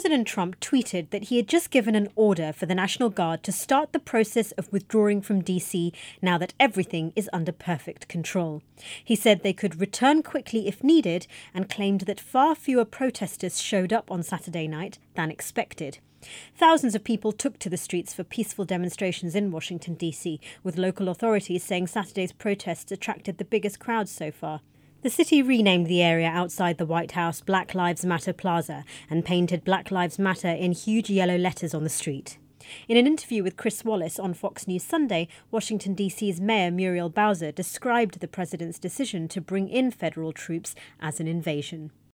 President Trump tweeted that he had just given an order for the National Guard to start the process of withdrawing from DC now that everything is under perfect control. He said they could return quickly if needed and claimed that far fewer protesters showed up on Saturday night than expected. Thousands of people took to the streets for peaceful demonstrations in Washington, D.C., with local authorities saying Saturday's protests attracted the biggest crowds so far. The city renamed the area outside the White House Black Lives Matter Plaza and painted Black Lives Matter in huge yellow letters on the street. In an interview with Chris Wallace on Fox News Sunday, Washington, D.C.'s Mayor Muriel Bowser described the president's decision to bring in federal troops as an invasion.